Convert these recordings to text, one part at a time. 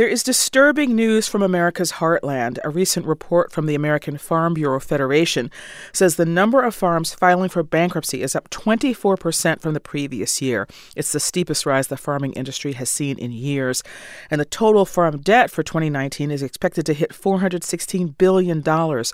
There is disturbing news from America's heartland. A recent report from the American Farm Bureau Federation says the number of farms filing for bankruptcy is up 24% from the previous year. It's the steepest rise the farming industry has seen in years. And the total farm debt for 2019 is expected to hit $416 billion,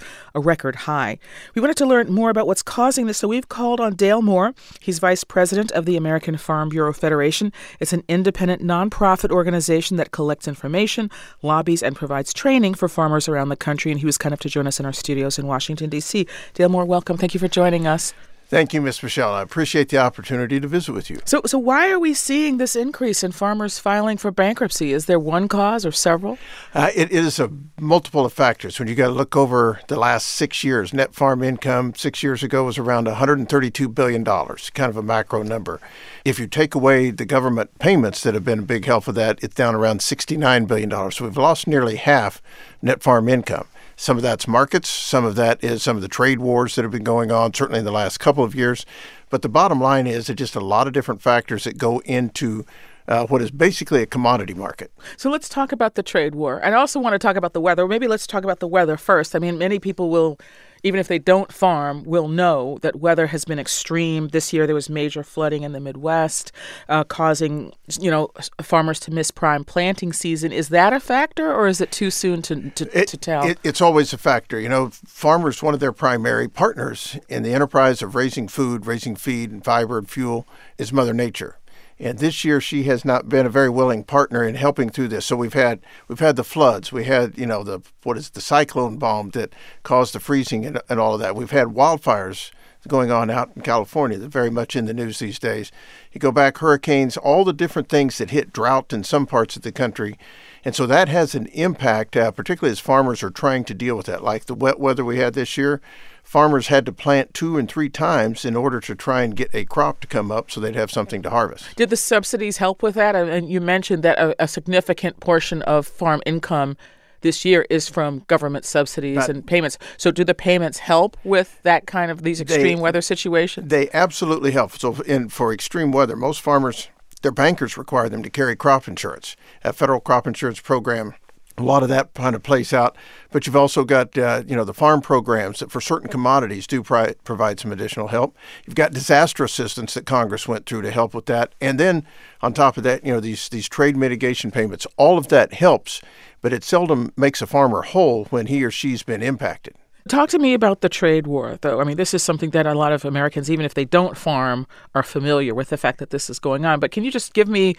a record high. We wanted to learn more about what's causing this, so we've called on Dale Moore. He's vice president of the American Farm Bureau Federation. It's an independent nonprofit organization that collects information, lobbies, and provides training for farmers around the country. And he was kind enough to join us in our studios in Washington, D.C. Dale Moore, welcome. Thank you for joining us. Thank you, Ms. Michelle. I appreciate the opportunity to visit with you. So why are we seeing this increase in farmers filing for bankruptcy? Is there one cause or several? It is a multiple of factors. When you got to look over the last 6 years, net farm income 6 years ago was around $132 billion, kind of a macro number. If you take away the government payments that have been a big help for that, it's down around $69 billion. So we've lost nearly half net farm income. Some of that's markets. Some of that is some of the trade wars that have been going on, certainly in the last couple of years. But the bottom line is there's just a lot of different factors that go into what is basically a commodity market. So let's talk about the trade war. And I also want to talk about the weather. Maybe let's talk about the weather first. I mean, many people will, even if they don't farm, will know that weather has been extreme. This year there was major flooding in the Midwest, causing, farmers to miss prime planting season. Is that a factor, or is it too soon to tell? It's always a factor. Farmers, one of their primary partners in the enterprise of raising food, raising feed and fiber and fuel is Mother Nature. And this year, she has not been a very willing partner in helping through this. So we've had the floods. We had, the cyclone bomb that caused the freezing and all of that. We've had wildfires going on out in California. They're very much in the news these days. You go back, hurricanes, all the different things that hit drought in some parts of the country. And so that has an impact, particularly as farmers are trying to deal with that. Like the wet weather we had this year, farmers had to plant 2 and 3 times in order to try and get a crop to come up so they'd have something to harvest. Did the subsidies help with that? And you mentioned that a significant portion of farm income this year is from government subsidies and payments. So do the payments help with that kind of these extreme weather situations? They absolutely help. So for extreme weather, most farmers, their bankers require them to carry crop insurance. A federal crop insurance program, a lot of that kind of plays out. But you've also got, the farm programs that for certain commodities do provide some additional help. You've got disaster assistance that Congress went through to help with that. And then on top of that, these trade mitigation payments, all of that helps, but it seldom makes a farmer whole when he or she's been impacted. Talk to me about the trade war, though. I mean, this is something that a lot of Americans, even if they don't farm, are familiar with the fact that this is going on. But can you just give me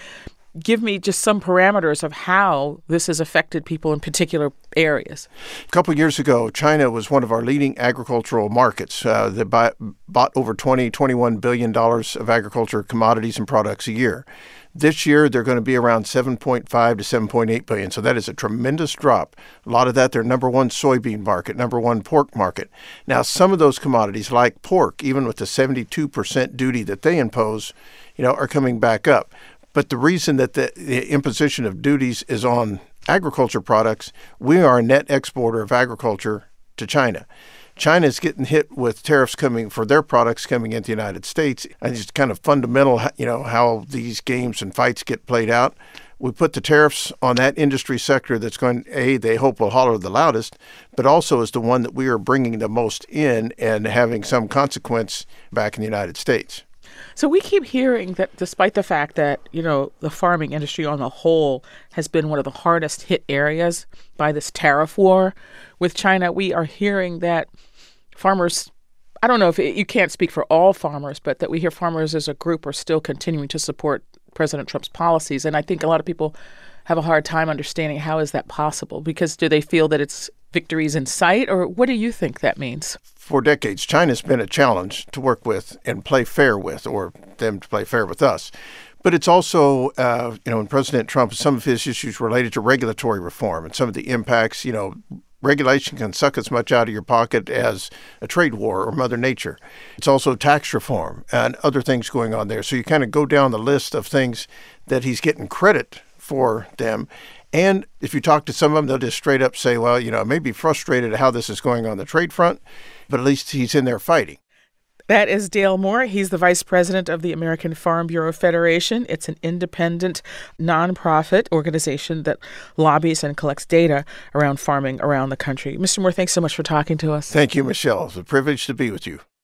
just some parameters of how this has affected people in particular areas? A couple of years ago, China was one of our leading agricultural markets. They bought over $21 billion of agriculture commodities and products a year. This year, they're going to be around 7.5 to 7.8 billion. So that is a tremendous drop. A lot of that, their number one soybean market, number one pork market. Now, some of those commodities, like pork, even with the 72% duty that they impose, are coming back up. But the reason that the imposition of duties is on agriculture products, we are a net exporter of agriculture to China. China is getting hit with tariffs coming for their products coming into the United States. And it's kind of fundamental, how these games and fights get played out. We put the tariffs on that industry sector that's going, they hope will holler the loudest, but also is the one that we are bringing the most in and having some consequence back in the United States. So we keep hearing that despite the fact that, the farming industry on the whole has been one of the hardest hit areas by this tariff war with China, we are hearing that farmers, I don't know if you can't speak for all farmers, but that we hear farmers as a group are still continuing to support President Trump's policies. And I think a lot of people have a hard time understanding how is that possible, because do they feel that it's victories in sight, or what do you think that means? For decades, China's been a challenge to work with and play fair with, or them to play fair with us. But it's also, when President Trump, some of his issues related to regulatory reform and some of the impacts, regulation can suck as much out of your pocket as a trade war or Mother Nature. It's also tax reform and other things going on there. So you kind of go down the list of things that he's getting credit for them. And if you talk to some of them, they'll just straight up say, well, I may be frustrated at how this is going on the trade front, but at least he's in there fighting. That is Dale Moore. He's the vice president of the American Farm Bureau Federation. It's an independent, nonprofit organization that lobbies and collects data around farming around the country. Mr. Moore, thanks so much for talking to us. Thank you, Michelle. It's a privilege to be with you.